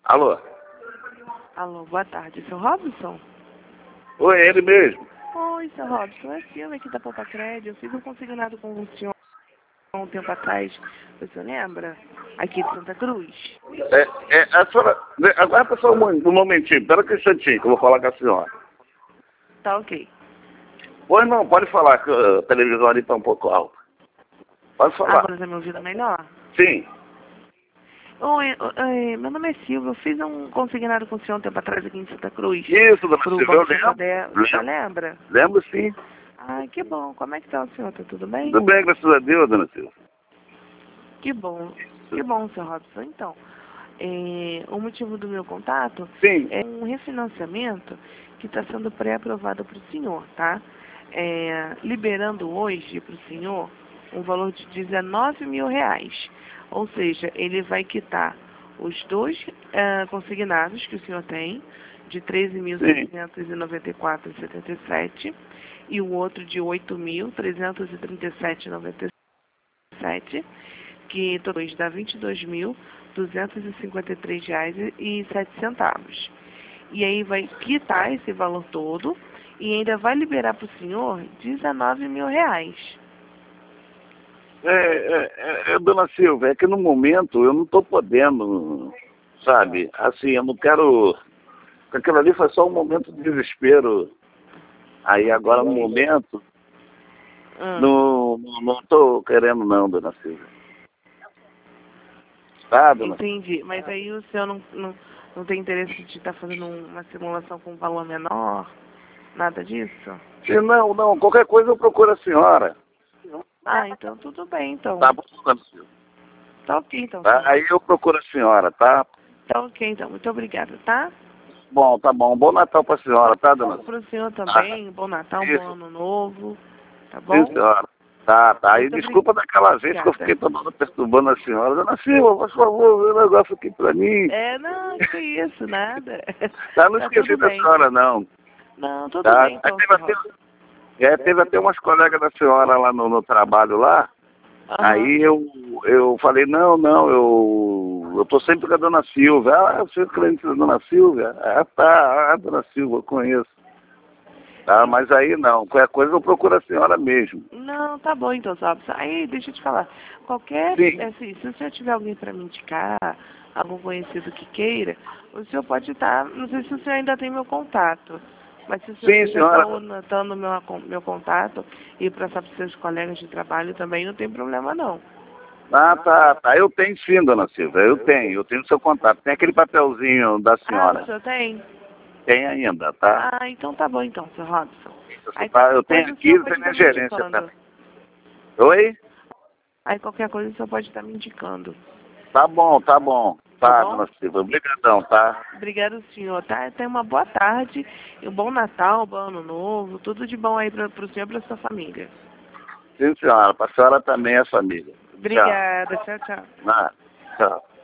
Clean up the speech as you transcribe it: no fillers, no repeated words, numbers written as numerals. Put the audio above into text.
Alô? Alô, boa tarde, seu Robson? Oi, é ele mesmo. Oi, seu Robson, é Silvia aqui da Poupa Crédito. Eu fiz um consignado com o senhor há um tempo atrás, o senhor lembra? Aqui de Santa Cruz. A senhora... Aguarda só um momentinho, espera um instantinho que eu vou falar com a senhora. Tá ok. Oi, não, pode falar, que a televisão ali está um pouco alta. Pode falar. Agora tá me ouvindo melhor? Sim. Oi, meu nome é Silvia. Eu fiz um consignado com o senhor um tempo atrás aqui em Santa Cruz. Isso, dona Pro Silvia, Banco eu lembro. Santander. O senhor lembra? Lembro sim. Ah, que bom. Como é que tá o senhor? Tá tudo bem? Tudo bem, graças a Deus, dona Silvia. Que bom. Que bom, seu Robson. Então, o motivo do meu contato Sim. é um refinanciamento que está sendo pré-aprovado para o senhor, tá? Liberando hoje para o senhor um valor de R$19 mil. Ou seja, ele vai quitar os dois consignados que o senhor tem, de R$13.694,77 e o outro de R$8.337,97, que todos dá R$22.253,07. E aí vai quitar esse valor todo e ainda vai liberar para o senhor R$19 mil. Dona Silvia, é que no momento eu não estou podendo, sabe? Assim, eu não quero... Aquilo ali foi só um momento de desespero. Aí agora no momento, não estou querendo não, dona Silvia. Tá, dona? Entendi, mas aí o senhor não tem interesse de estar fazendo uma simulação com um valor menor? Nada disso? Não, qualquer coisa eu procuro a senhora. Ah, então tudo bem, então. Tá bom, dona Silvia. Tá ok, então. Tá? Aí eu procuro a senhora, tá? Tá ok, então. Muito obrigada, tá? Bom, tá bom. Bom Natal pra senhora, tá, dona Silvia? Para o senhor também, bom Natal, Isso. bom Ano Novo, tá Sim, bom? senhora. Tá. Aí Muito desculpa daquela vez que eu fiquei toda hora perturbando a senhora. Dona Silvia, por favor, vê um negócio aqui pra mim. Não, que isso, nada. Tá, não Tá esqueci tudo da bem. senhora, não. Não, tudo Tá? bem, então, Teve até umas colegas da senhora lá no trabalho lá. Aí eu falei, não, eu tô sempre com a dona Silvia. Ah, eu sou cliente da dona Silvia? A dona Silvia, eu conheço. Tá, mas aí não, qualquer coisa eu procuro a senhora mesmo. Não, tá bom então, sabe? Aí, deixa eu te falar. Sim. Assim, se o senhor tiver alguém para me indicar, algum conhecido que queira, o senhor pode estar, não sei se o senhor ainda tem meu contato, mas se o senhor Sim, quiser estar senhora. anotando meu contato e passar para os seus colegas de trabalho também, não tem problema não. Tá. Eu tenho sim, dona Silvia, eu tenho seu contato. Tem aquele papelzinho da Ah, senhora. o senhor tem? Tem ainda, tá? Ah, então tá bom então, seu Robson. Aí Tá, eu qualquer tenho coisa o aqui, senhor eu pode tenho a estar me gerência indicando. também. Oi? Aí qualquer coisa o senhor pode estar me indicando. Tá bom. Tá Tá, bom? dona Silvia, obrigadão, tá? Obrigado, senhor, tá? Tenha uma boa tarde, um bom Natal, um bom Ano Novo, tudo de bom aí para o senhor e para sua família. Sim, senhora, pra senhora também, a família. Obrigada, tchau, tchau. Tchau. Tchau.